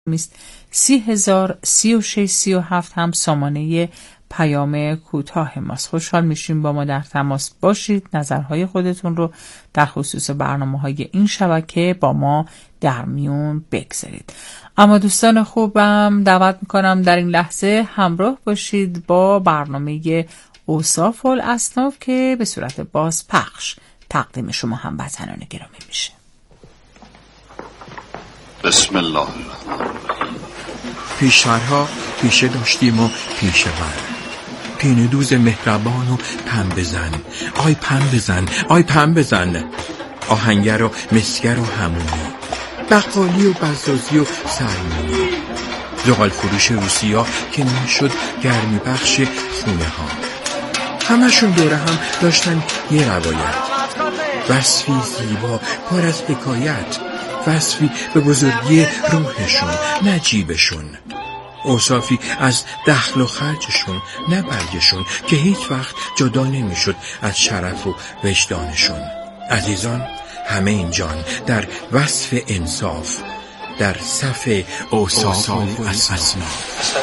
میست. 30,036,37 هم سامانه پیام کوتاه ماست. خوشحال میشیم با ما در تماس باشید. نظرهای خودتون رو در خصوص برنامه‌های این شبکه با ما در میون بگذارید. اما دوستان خوبم دعوت میکنم در این لحظه همراه باشید با برنامه اوصاف الاصناف که به صورت باز پخش تقدیم شما هموطنان گرامی میشه. بسم الله. پیشترها پیشه داشتیم و پیشه ور، پینه دوز مهربان و پن بزن، آی پن بزن، آی پن بزن، آهنگر و مسگر و همونی، بقالی و بزازی و سرمونی، زغال فروش روسیا که نشد گرمی بخش خونه ها. همشون دوره هم داشتن یه روایت، وصفی زیبا پر از حکایت، وصفی به بزرگی روحشون نه جیبشون، اوصافی از دخل و خرجشون نه برگشون که هیچ وقت جدا نمیشد از شرف و وجدانشون. عزیزان همه اینجان در وصف انصاف، در صف اوصاف الاصناف.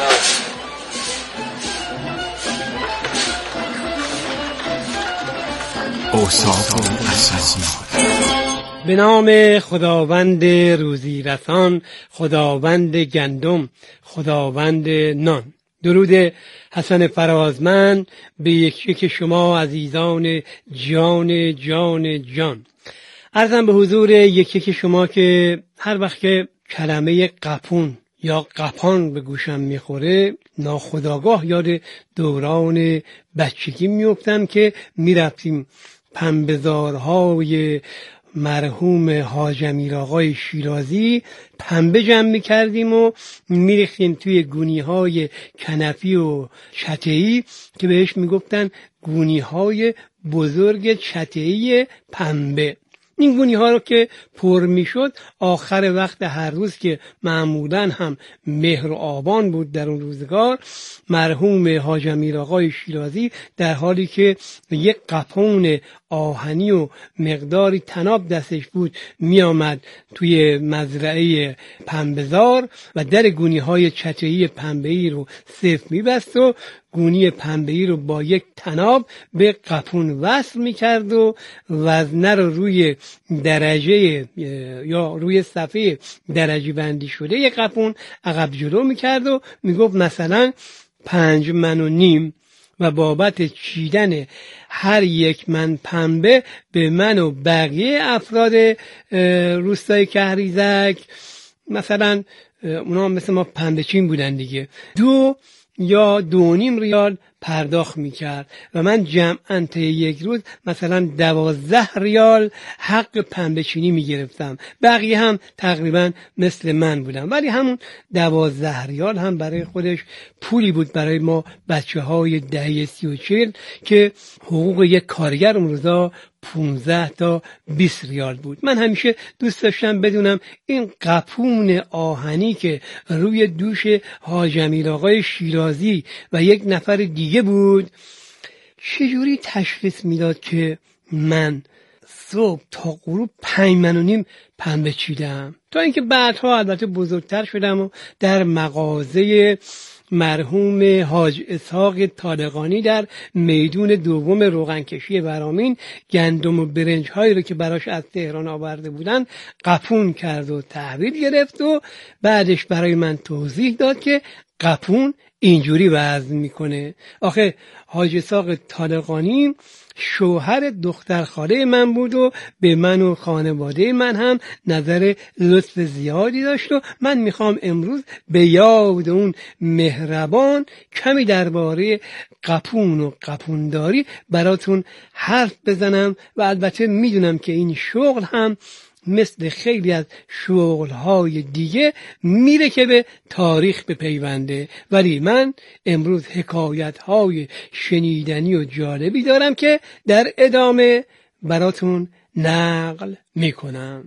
اوصاف الاصناف. به نام خداوند روزی رسان، خداوند گندم، خداوند نان. درود حسن فرازمند به یک شما عزیزان جان جان جان. عرضم به حضور یک شما که هر وقت که کلمه قپون یا قپان به گوشم میخوره ناخودآگاه یاد دوران بچگی میافتم که میرفتیم پنبه‌زارهای مرحوم حاج امیرآقای شیرازی پنبه جمع می‌کردیم و می‌ریختیم توی گونی‌های کنفی و چته‌ای که بهش میگفتن گونی‌های بزرگ چته‌ای پنبه. این گونی‌ها رو که پر میشد آخر وقت هر روز که معمولاً هم مهر و آبان بود در اون روزگار، مرحوم حاج امیرآقای شیرازی در حالی که یک قپون آهنی و مقداری طناب دستش بود می آمد توی مزرعه پنبه‌زار و در گونی‌های چته‌ای پنبه‌ای رو صفر می بست و گونی پنبه‌ای رو با یک طناب به قپون وصل می کرد و وزنه رو روی درجه یا روی صفحه درجه بندی شده یک قپون عقب جلو می کرد و می گفت مثلا 5 من و نیم و بابت چیدن هر 1 من پنبه به من و بقیه افراد روستای کهریزک، مثلا اونا مثل ما پنبه چین بودن دیگه، 2 یا 2.5 ریال پرداخت میکرد و من جمعاً طی یک روز مثلا 12 ریال حق پنبه چینی میگرفتم. بقیه هم تقریبا مثل من بودن، ولی همون 12 ریال هم برای خودش پولی بود برای ما بچه های دهه 30 و 40 که حقوق یک کارگر اون روزا 15 تا 20 ریال بود. من همیشه دوست داشتم بدونم این قپون آهنی که روی دوش حاج امیرآقای شیرازی و یک نفر دیگه بود چجوری تشخیص میداد که من صبح تا غروب 5 من و نیم پنبه چیدم. تا اینکه بعدها البته بزرگتر شدم و در مغازه مرحوم حاج اسحاق طالقانی در میدون دوم روغنکشی برامین گندم و برنج هایی رو که براش از تهران آورده بودن قپون کرد و تحویل گرفت و بعدش برای من توضیح داد که قپون اینجوری وزن میکنه. آخه حاج اسحاق طالقانی شوهر دختر خاله من بود و به من و خانواده من هم نظر لطف زیادی داشت و من میخوام امروز به یاد اون مهربان کمی درباره قپون و قپونداری براتون حرف بزنم و البته میدونم که این شغل هم مثل خیلی از شغل‌های دیگه میره که به تاریخ بپیونده، ولی من امروز حکایت‌های شنیدنی و جالبی دارم که در ادامه براتون نقل میکنم.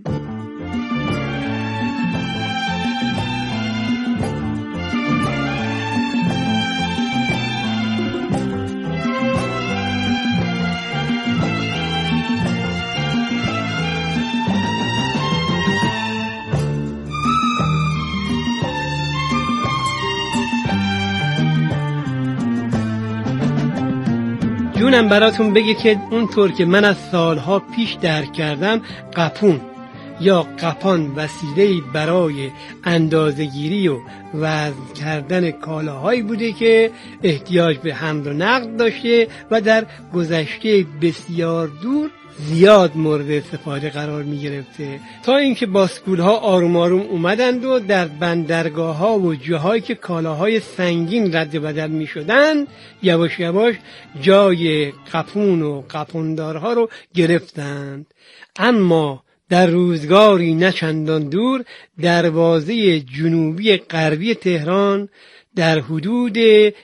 جونم براتون بگه که اونطور که من از سالها پیش درک کردم، قپون یا قپان وسیله‌ای برای اندازه‌گیری و وزن کردن کالاهایی بوده که احتیاج به حمل و نقل داشته و در گذشته بسیار دور زیاد مورد استفاده قرار می گرفته، تا اینکه باسکول‌ها آروم آروم اومدند و در بندرگاه‌ها و جاهایی که کالاهای سنگین رد و بدل می شدند یواش یواش جای قپون و قپوندارها رو گرفتند. اما در روزگاری نه چندان دور دروازه جنوبی غربی تهران در حدود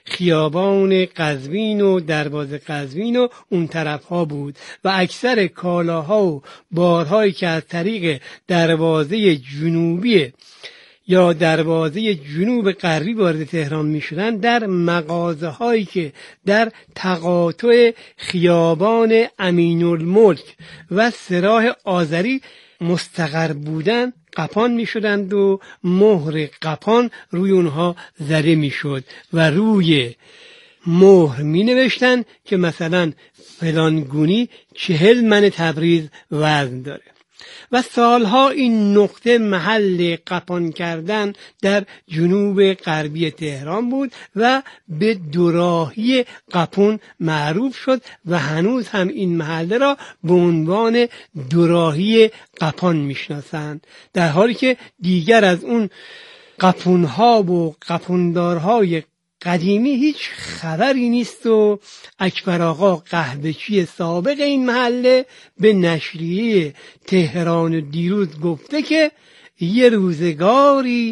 خیابان قزوین و دروازه قزوین و اون طرف ها بود و اکثر کالاها و بارهایی که از طریق دروازه جنوبی یا دروازه جنوب غربی وارد تهران می شدن در مغازه هایی که در تقاطع خیابان امین الملک و سراح آذری مستقر بودن قپان می شدند و مهر قپان روی اونها زده می شد و روی مهر می نوشتن که مثلا فلانگونی 40 من تبریز وزن داره و سالها این نقطه محل قپان کردن در جنوب غربی تهران بود و به دوراهی قپون معروف شد و هنوز هم این محله را به عنوان دوراهی قپان میشناسند، در حالی که دیگر از اون قپونها و قپوندارهای قدیمی هیچ خبری نیست و اکبر آقا قهوه‌چی سابق این محله به نشریه تهران دیروز گفته که یه روزگاری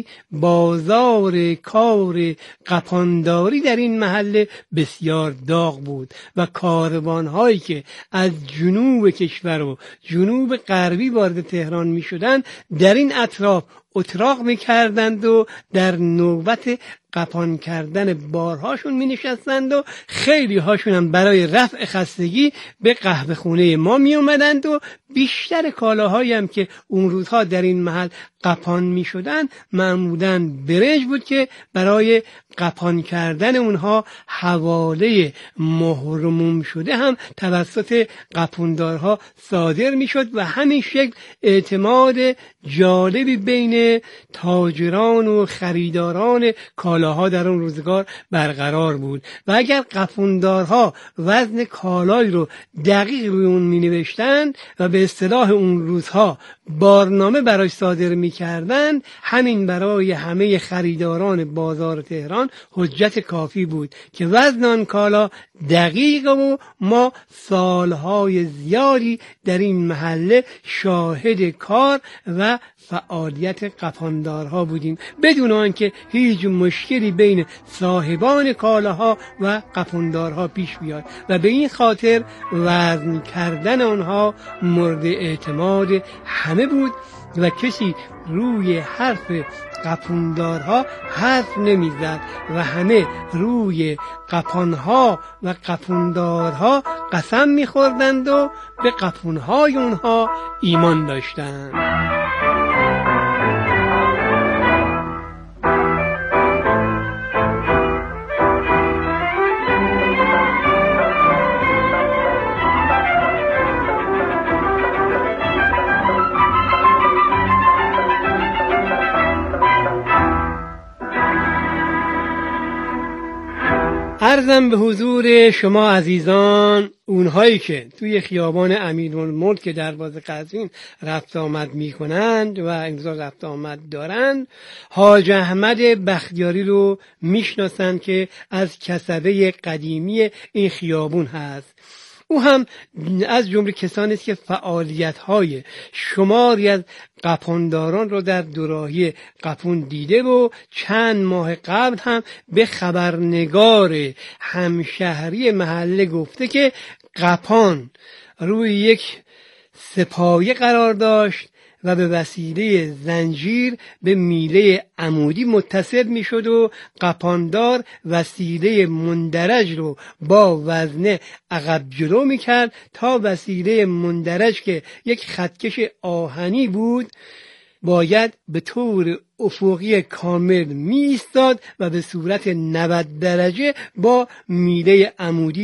بازار کار قپانداری در این محله بسیار داغ بود و کاروانهایی که از جنوب کشور و جنوب غربی وارد تهران می شدن در این اطراف اتراق می کردند و در نوبت قپان کردن بارهاشون می نشستند و خیلی هاشون هم برای رفع خستگی به قهوه خونه ما می اومدند و بیشتر کالاهایی هم که اون روزها در این محل قپان می شدن معمولاً برنج بود که برای قپان کردن اونها حواله مهرموم شده هم توسط قپوندارها صادر می شد و همین شکل اعتماد جالبی بین تاجران و خریداران کالاها در اون روزگار برقرار بود و اگر قپوندارها وزن کالایی رو دقیق روی اون می نوشتند و به اصطلاح اون روزها بارنامه براش صادر می کردند، همین برای همه خریداران بازار تهران حجت کافی بود که وزن آن کالا دقیق و ما سالهای زیادی در این محله شاهد کار و فعالیت قپاندارها بودیم بدون آنکه هیچ مشکلی بین صاحبان کالاها و قپاندارها پیش بیاد و به این خاطر وزن کردن آنها مورد اعتماد همه بود و کسی روی حرف قپوندارها حرف نمیزد و همه روی قپانها و قپوندارها قسم میخوردند و به قپونهای اونها ایمان داشتند. عرضم به حضور شما عزیزان، اونهایی که توی خیابان امیرالملک دروازه قزوین رفت آمد می کنند و امضا رفت آمد دارند، حاج احمد بختیاری رو میشناسند که از کسبه قدیمی این خیابون هست. او هم از جمله کسانی است که فعالیت‌های شماری از قپانداران رو در دوراهی قپون دیده و چند ماه قبل هم به خبرنگار همشهری محله گفته که قپان روی یک سپایه قرار داشت و به وسیله زنجیر به میله عمودی متصل می شد و قپاندار وسیله مندرج رو با وزنه عقب جلو می کرد تا وسیله مندرج که یک خطکش آهنی بود باید به طور افقی کامل می ایستاد و به صورت 90 درجه با میله عمودی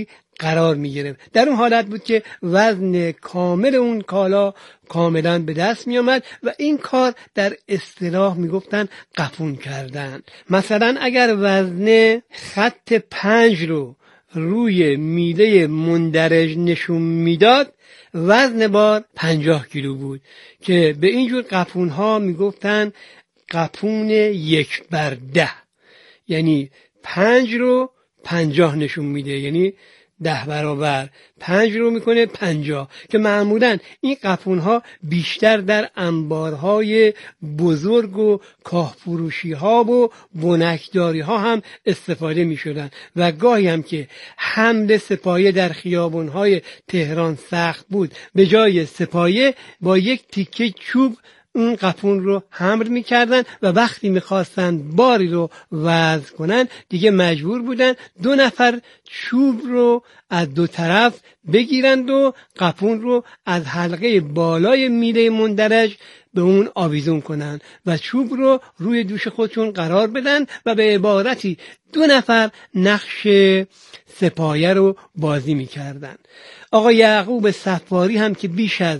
قرار می گرفت. در اون حالت بود که وزن کامل اون کالا کاملا به دست می آمد و این کار در اصطلاح می گفتن قپون کردن. مثلا اگر وزن خط 5 رو روی میله مندرج نشون میداد، وزن بار 50 کیلو بود که به اینجور قپون ها می گفتن قپون 1/10، یعنی 5 رو 50 نشون میده، یعنی 10 برابر 5 رو میکنه 50، که معمولا این قپون ها بیشتر در انبارهای بزرگ و کاهفروشی ها و بنکداری ها هم استفاده میشدن و گاهی هم که حمل سپایه در خیابون های تهران سخت بود، به جای سپایه با یک تیکه چوب اون قپون رو حمل میکردن و وقتی میخواستن باری رو وزن کنن دیگه مجبور بودن 2 نفر چوب رو از 2 طرف بگیرند و قپون رو از حلقه بالای میله مندرج به اون آویزون کنن و چوب رو روی دوش خودشون قرار بدن و به عبارتی 2 نفر نقش سپایه رو بازی میکردن. آقا یعقوب صفاری هم که بیش از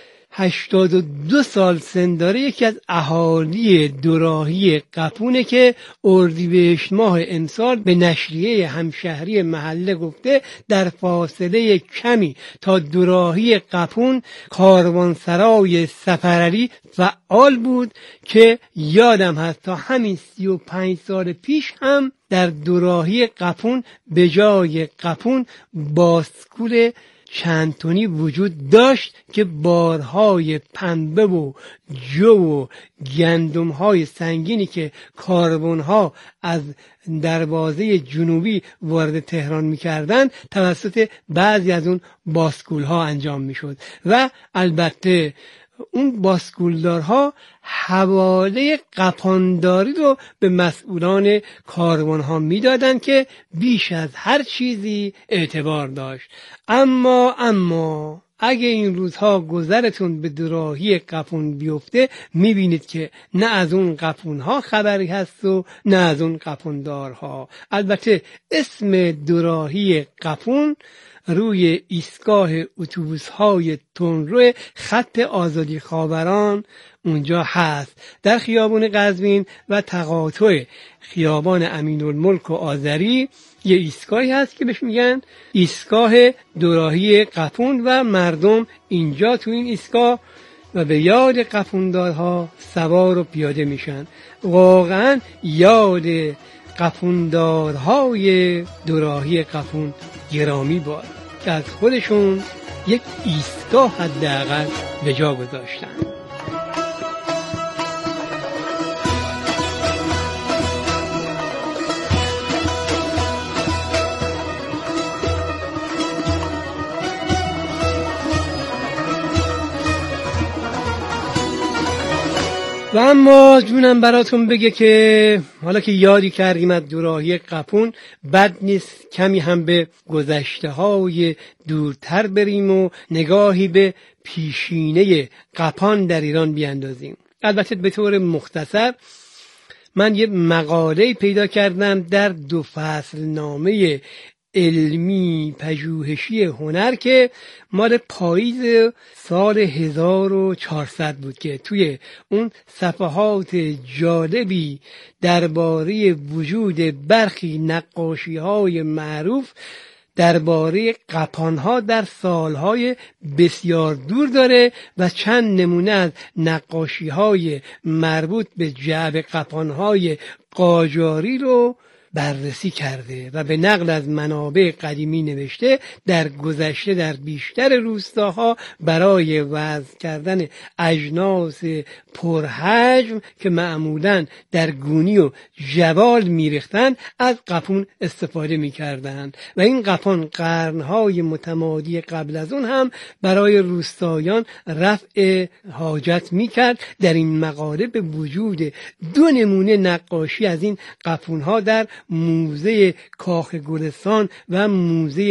82 سال سن داره، یکی از اهالی دوراهی قپونه که اردیبهشت ماه امسال به نشریه همشهری محله گفته در فاصله کمی تا دوراهی قپون کاروانسرای سفرعلی فعال بود که یادم هست تا همین 35 سال پیش هم در دوراهی قپون به جای قپون باسکول چند تنی وجود داشت که بارهای پنبه و جو و گندمهای سنگینی که کاروانها از دروازه جنوبی وارد تهران می‌کردند توسط بعضی از اون باسکول‌ها انجام می‌شد و البته اون باسکولدارها حواله قپانداری رو به مسئولان کاروانها میدادند که بیش از هر چیزی اعتبار داشت. اما اگه این روزها گذرتون به دوراهی قپون بیفته میبینید که نه از اون قپونها خبری هست و نه از اون قپوندارها. البته اسم دوراهی قپون روی ایستگاه اتوبوس‌های تندرو خط آزادی خاوران اونجا هست، در خیابان قزوین و تقاطع خیابان امین‌الملک و آذری یه ایستگاهی هست که بهش میگن ایستگاه دوراهی قپون و مردم اینجا تو این ایستگاه و به یاد قپوندارها سوار و پیاده میشن. واقعا یاد قپوندارهای دوراهی قپون گرامی باد که از خودشون یک ایستگاه حداقل به جا گذاشتن. و اما جونم براتون بگه که حالا که یادی کردیم از دوراهی قپون، بد نیست کمی هم به گذشته های دورتر بریم و نگاهی به پیشینه قپان در ایران بیاندازیم. البته به طور مختصر من یه مقاله پیدا کردم در 2 فصل نامه علمی پژوهشی هنر که مال پاییز سال 1400 بود که توی اون صفحات جالبی درباره وجود برخی نقاشی‌های معروف درباره قپان‌ها در سالهای بسیار دور داره و چند نمونه از نقاشی‌های مربوط به جعبه قپان‌های قاجاری رو بررسی کرده و به نقل از منابع قدیمی نوشته در گذشته در بیشتر روستاها برای وضع کردن اجناس پرحجم که معمولاً در گونی و جوال میریختن از قپون استفاده میکردند و این قپان قرنهای متمادی قبل از اون هم برای روستایان رفع حاجت میکرد. در این مقاله به وجود 2 نمونه نقاشی از این قپونها در موزه کاخ گلستان و موزه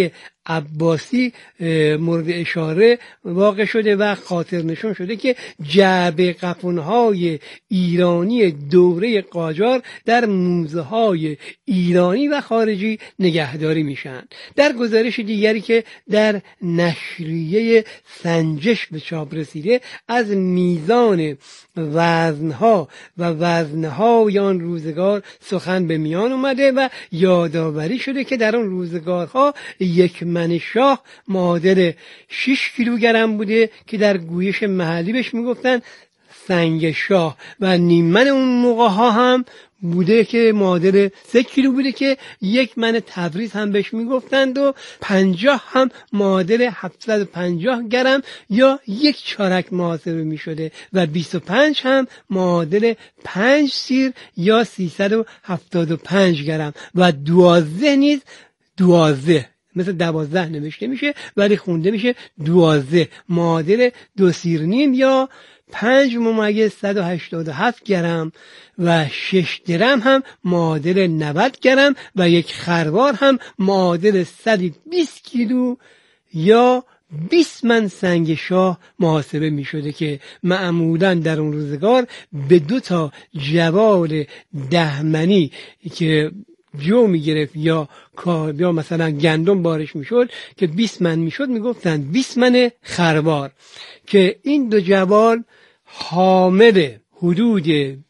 عباسی مورد اشاره واقع شده و خاطر نشون شده که جعبه قپون‌های ایرانی دوره قاجار در موزه‌های ایرانی و خارجی نگهداری میشن. در گزارش دیگری که در نشریه سنجش به چاپ رسیده از میزان وزنها و وزنهای آن روزگار سخن به میان اومده و یادآوری شده که در آن روزگارها یک من شاه معادل 6 کیلوگرم بوده که در گویش محلی بهش میگفتن سنگ شاه و نیمن اون موقع ها هم بوده که معادل 3 کیلو بوده که یک من تبریز هم بهش میگفتند و 50 هم معادل 750 گرم یا یک چارک محاسبه میشده و 25 هم معادل 5 سیر یا 375 گرم و 12 نیز 12 مثل 12 نوشته میشه ولی خونده میشه 12 معادل 2 سیر نیم یا 5 × 187 گرم و 6 درم هم معادل 90 گرم و یک خروار هم معادل 120 کیلو یا 20 من سنگ شاه محاسبه می شده که معمولا در اون روزگار به 2 جوال 10 منی که جو می گرفت یا مثلا گندم بارش می شد که 20 من می شد می گفتن 20 من خروار که این 2 جوال حامل حدود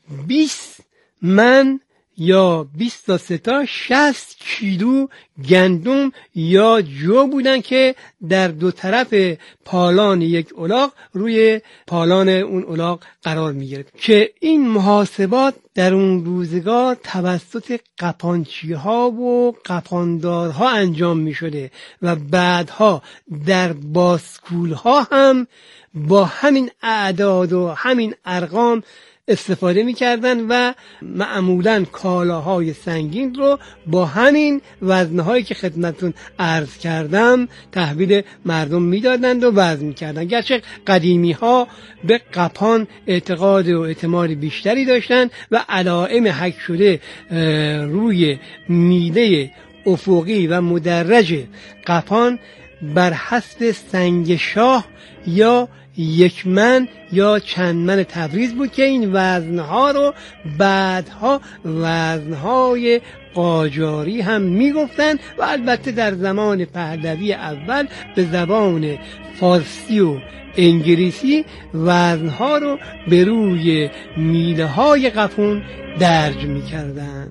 20 من یا 20 تا 3 تا 60 کیلو گندم یا جو بودن که در 2 طرف پالان یک الاغ روی پالان اون الاغ قرار می گرفت که این محاسبات در اون روزگار توسط قپانچی ها و قپاندارها انجام می شده و بعدها در باسکول ها هم با همین اعداد و همین ارقام استفاده می‌کردن و معمولاً کالاهای سنگین رو با همین وزنهایی که خدمتتون عرض کردم تحویل مردم میدادند و وزن می‌کردن. گرچه قدیمی‌ها به قپان اعتقاد و اعتماد بیشتری داشتند و علائم حک شده روی میله افقی و مدرج قپان بر حسب سنگ شاه یا یک من یا چند من تبریز بود که این وزنها رو بعدها وزنهای قاجاری هم میگفتن و البته در زمان پهلوی اول به زبان فارسی و انگلیسی وزنها رو به روی میله های قپون درج میکردن.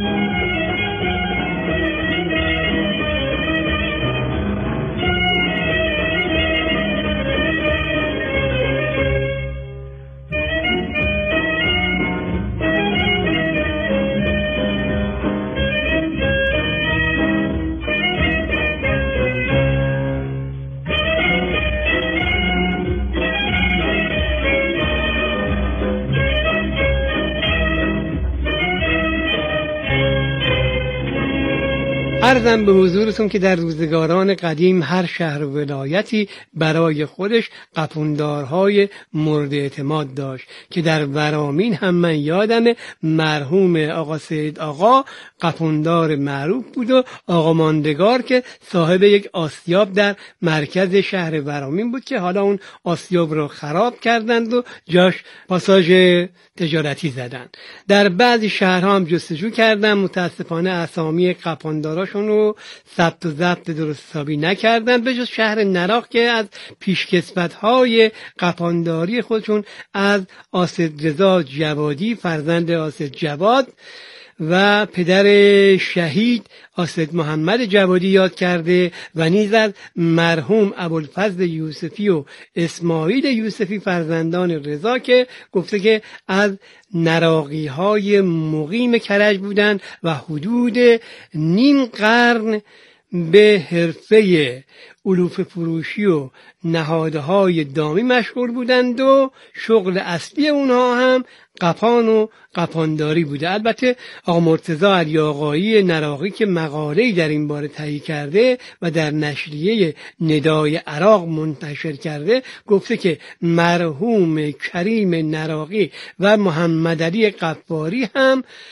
عرضم به حضورتون که در روزگاران قدیم هر شهر و ولایتی برای خودش قپوندارهای مورد اعتماد داشت که در ورامین هم من یادمه مرحوم آقا سید آقا قپوندار معروف بود و آقا ماندگار که صاحب یک آسیاب در مرکز شهر ورامین بود که حالا اون آسیاب رو خراب کردند و جاش پاساژ تجارتی زدن. در بعضی شهرها هم جستجو کردن، متاسفانه اسامی قپانداراشون رو ثبت و ضبط درست حسابی نکردن به جز شهر نراق که از پیشکسوت‌های قپانداری خودشون از اسدرضا جوادی فرزند اسد جواد و پدر شهید اسد محمد جوادی یاد کرده و نیز از مرحوم ابوالفضل یوسفی و اسماعیل یوسفی فرزندان رضا که گفته که از نراقی های مقیم کرج بودند و حدود نیم قرن به حرفه علوف فروشی و نهادهای دامی مشغول بودند و شغل اصلی اونها هم قپان و قپانداری بوده. البته آقا مرتضی علی آقایی نراقی که مقاله‌ای در این باره تهیه کرده و در نشریه ندای عراق منتشر کرده گفته که مرحوم کریم نراقی و محمد علی قفاری هم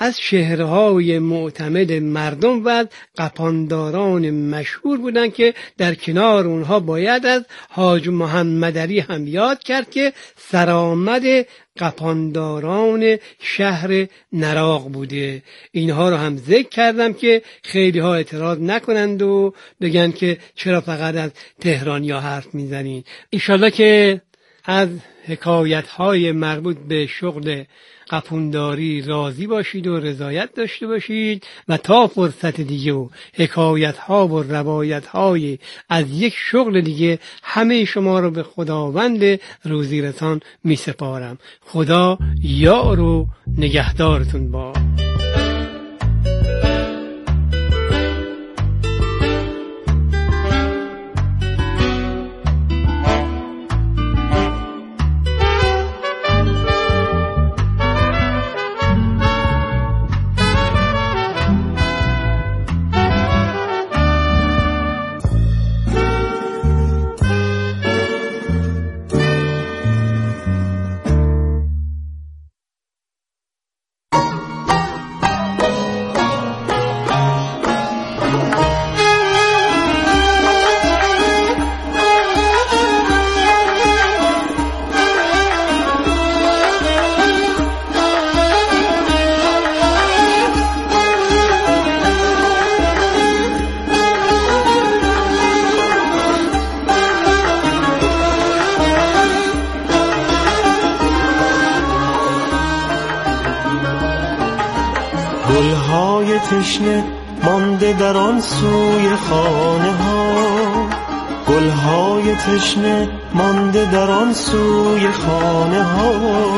از شهرهای معتمد مردم و قپانداران مشهور بودند که در کنار اونها باید از حاج محمد علی هم یاد کرد که سرآمد قپانداران شهر نراق بوده. اینها رو هم ذکر کردم که خیلی ها اعتراض نکنند و بگن که چرا فقط از تهرانیا حرف میزنین. انشالله که از حکایت های مربوط به شغل قپونداری راضی باشید و رضایت داشته باشید و تا فرصت دیگه و حکایت ها و روایت های از یک شغل دیگه همه شما رو به خداوند روزی رسان می سپارم. خدا یار و نگهدارتون با. گلهای تشنه مانده در آن سوی خانه ها، گلهای تشنه مانده در آن سوی خانه ها.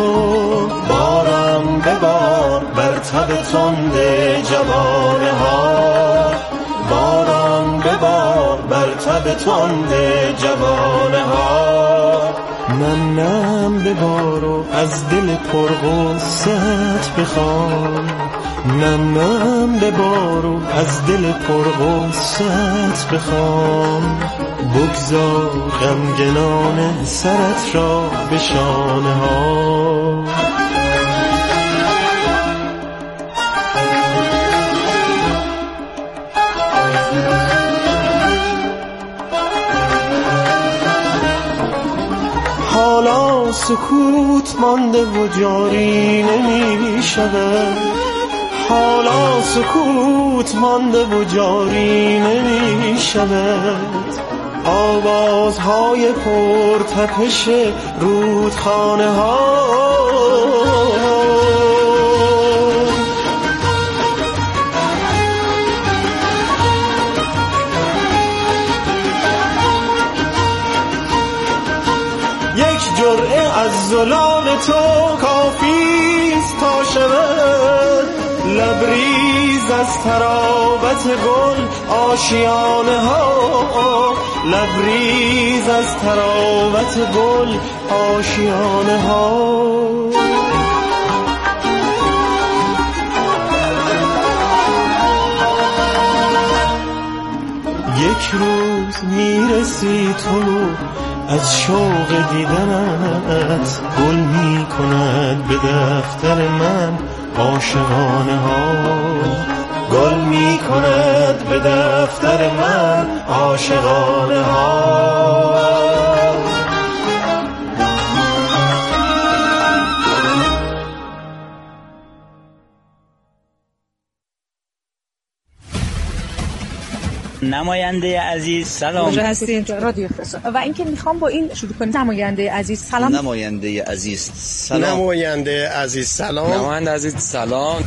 بارم ببار بر تب تند جوانه ها، بارم ببار بر تب تند جوانه ها. نم نم ببار و از دل پرغصت بخوان، نم نم ببار و از دل پرغصت بخوان. بگذار غمگنان سرت را به شانه ها. حالا سکوت مانده و جاری نمی شود، حالا سکوت مانده و جاری نمی شود. آوازهای پرتپش رودخانه ها، یک جرعه از زلال تو کافیست تا شود لبریز از تراوت گل آشیانه ها، لبریز از تراوت گل آشیانه ها. یک روز میرسی تو از شوق دیدنت، گل می کند به دفتر من عاشقانه ها، گل می کند به دفتر من عاشقانه ها. نماینده عزیز سلام. کجا هستین؟ رادیو فرسان. و اینکه میخوام با این شروع کنیم. نماینده عزیز سلام. نماینده عزیز سلام. نماینده عزیز سلام. نماینده عزیز سلام.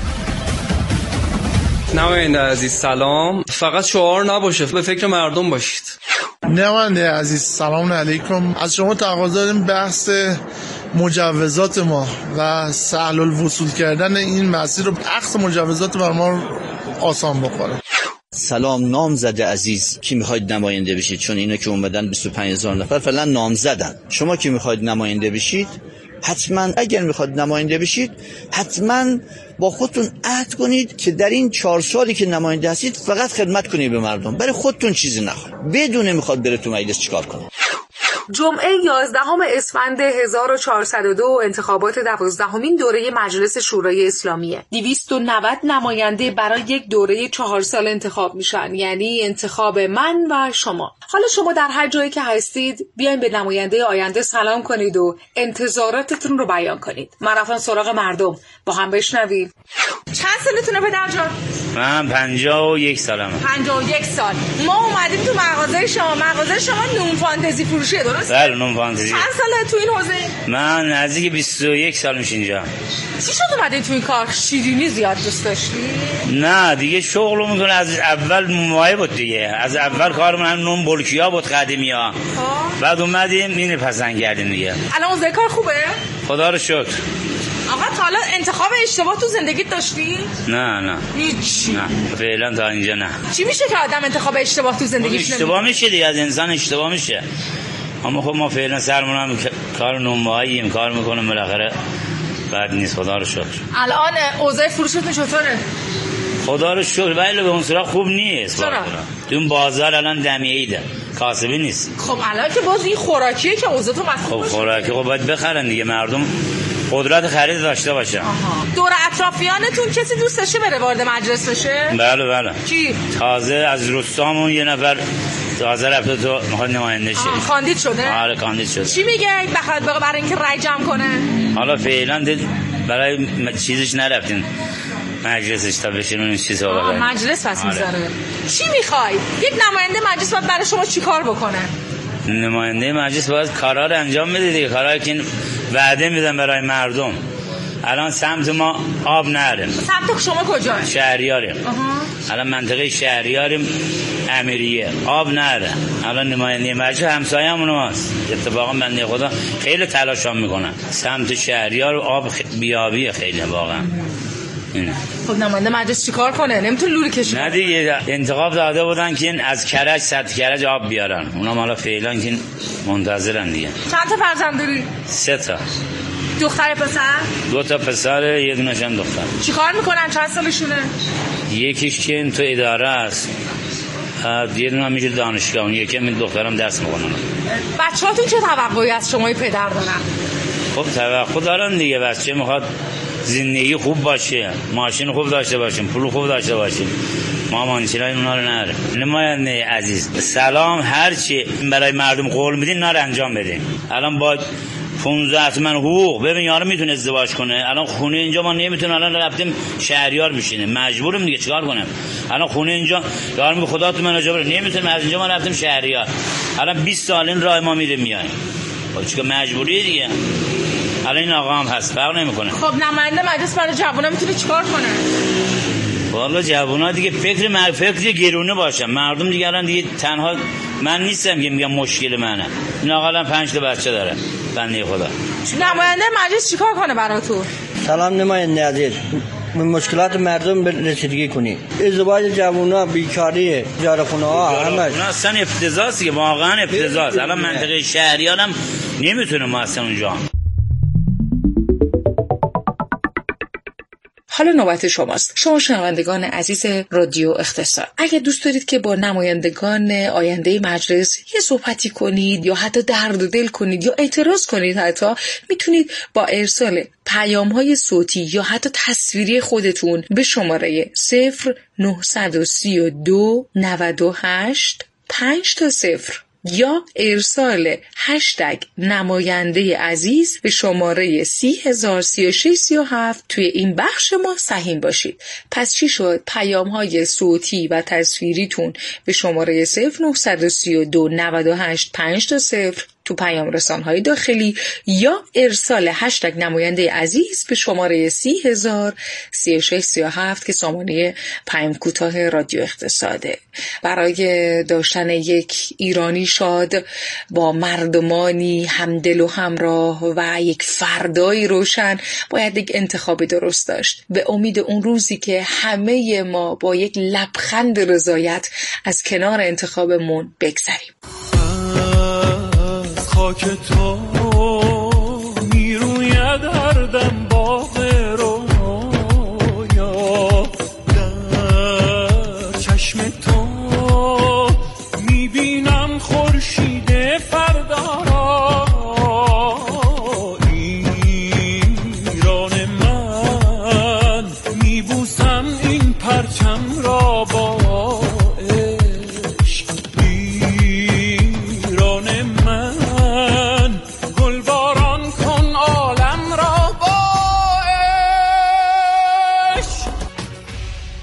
نماینده عزیز سلام. فقط شعار نباشه، به فکر مردم باشید. نماینده عزیز سلام علیکم. از شما تقاضا داریم بحث مجوزات ما و سهل الوصول کردن این مسیر رو، عقد مجوزات بر ما آسان بکنه. سلام نامزد عزیز، کی میخواید نماینده بشید؟ چون اینا که اومدن 25000 نفر فعلا نامزدن. شما کی میخواید نماینده بشید؟ حتما اگر میخواید نماینده بشید حتما با خودتون عهد کنید که در این 4 سالی که نماینده هستید فقط خدمت کنید به مردم، برای خودتون چیزی نخواید. بدون میخواد بره تو مجلس چیکار کنه. جمعه 11 اسفند 1402 انتخابات 12مین دوره مجلس شورای اسلامیه. 290 نماینده برای یک دوره 4 سال انتخاب میشن، یعنی انتخاب من و شما. حالا شما در هر جایی که هستید بیاین به نماینده آینده سلام کنید و انتظاراتتون رو بیان کنید. من رفتم سراغ مردم، با هم بشنویم. چند سالتونه پدر جان؟ من 51 سالمه. 51 سال. ما اومدیم تو مغازه شما نون فانتزی فروشیه، درست؟ بله، نون فانتزی. چند ساله تو این حوزه؟ من نزدیک 21 سال میشه اینجا. چی شد اومدی تو این کار؟ شیرینی زیاد دوست داشتی؟ نه دیگه شغلو میکنه، از اول مایه بود دیگه. از اول کارمون هم نون بلکیا بود قدیمی‌ها. بعد اومدیم اینو پسند کردیم دیگه. الان اوضاع کار خوبه؟ خدا رو شکر. آقا تا حالا انتخاب اشتباه تو زندگیت داشتی؟ نه هیچ. نه فعلا تا اینجا نه. چی میشه که آدم انتخاب اشتباه تو زندگیش اشتباه میشه دیگه، از انسان اشتباه میشه. اما خب ما فعلا سرمون هم کار نونباییم، کار میکنیم بالاخره بعد نیست. خدا رو شکر. الان اوضاع فروشتون چطوره؟ خدا رو شکر ولی به اون صورت خوب نیست. چرا؟ تو این بازار الان دمیده، کاسبی نیست. خب الان که باز این خوراکیه که اوضاع تو خب خوراکی خب باید بخرن دیگه، مردم قدرت خرید داشته باشه. دور اطرافیانتون کسی دوست داشته بره وارد مجلس بشه؟ بله. کی؟ تازه از روستامون یه نفر تازه رفته تو میخواد نماینده شه. کاندید شده؟ آره کاندید شده. چی میگه بخواد برای اینکه رای جمع کنه؟ حالا فعلا برای چیزش نرفتین مجلسش تا بشینون چیز رو ببرین. مجلس پس میذاره. چی میخوای؟ یک نماینده مجلس باید برای شما چی کار بکنه؟ نماینده مجلس باید کارا رو انجام بده دیگه، کارایی که وعده میدن برای مردم. الان سمت ما آب نره. سمت شما کجا؟ شهریاریم. الان منطقه شهریاریم، امیریه، آب نره. الان نماینده مجلس همسایه‌مون هست. اتفاقا بنده خدا خیلی تلاشام میکنن سمت شهریار و آب بیابیه خیلی واقعا. خب نماینده مجلس چیکار کنه؟ نمیتونه لوله کشی. نه دیگه انتخاب داده بودن که از کرج 100 کرج آب بیارن. اونا حالا فعلا که منتظرن دیگه. چند تا فرزند داری؟ 3 تا. دختر پسر؟ 2 تا پسر، یک دونشون دختر. چیکار میکنن؟ چند سالشونه؟ یکیش که تو اداره است، یه دونه میشه دانشگاه، اون یکی من دخترم درس میخونن. بچه‌هاتون چه توقعی از شما پدر دارن؟ خب توقع دارن دیگه، بچه میخواد زندگی خوب باشه، ماشین خوب داشته باشیم، پول خوب داشته باشیم. ما مانچینای اونا رو نره. نماینده عزیز سلام، هرچی برای مردم قول میدین اینا رو انجام بدین. الان با 15 تومن حقوق ببین یارو میتونه ازدواج کنه. الان خونه اینجا ما نمیتونیم، الان رفتیم شهریار بشینیم، مجبوریم دیگه چیکار کنیم. الان خونه اینجا یارو میگه خدا تو من اجازه بده، نمیتونیم، از اینجا ما رفتیم شهریار. الان 20 سال این راه ما میره میایم، چیکار مجبوریه دیگه. الان این آقا هم هست فرق نمیکنه. خب نماینده مجلس برای جوونا میتونه چیکار کنه؟ والا جوونا دیگه فکر گرونه باشن. مردم دیگه الان دیگه تنها من نیستم که میگم مشکل منه. این آقا الان 5 تا بچه داره بنده خدا. نماینده مجلس چیکار کنه براتون؟ سلام نماینده عزیز، مشکلات مردم رسیدگی کنی. ازدواج جوونا، بیکاری، جارخونه ها، همش اصلا افتضاحه که واقعا افتضاحه. الان منطقه شهریار هم نمیتونه ما اصلا اونجا. حالا نوبت شماست. شما شنوندگان عزیز رادیو اقتصاد، اگه دوست دارید که با نمایندگان آینده مجلس یه صحبتی کنید یا حتی درد و دل کنید یا اعتراض کنید، حتی میتونید با ارسال پیام‌های صوتی یا حتی تصویری خودتون به شماره 0932 98 5 یا ارسال هشتگ نماینده عزیز به شماره 30,036,37 توی این بخش ما سهیم باشید. پس چی شد؟ پیام‌های صوتی و تصویریتون به شماره 0932 98 5 تو پیام رسان‌های داخلی یا ارسال هشتگ نماینده عزیز به شماره 30,036,37 که سامانه پیام کوتاه رادیو اقتصاده. برای داشتن یک ایرانی شاد با مردمانی همدل و همراه و یک فردایی روشن باید یک انتخاب درست داشت. به امید اون روزی که همه ما با یک لبخند رضایت از کنار انتخابمون بگذریم. خاک تو میروید هر دم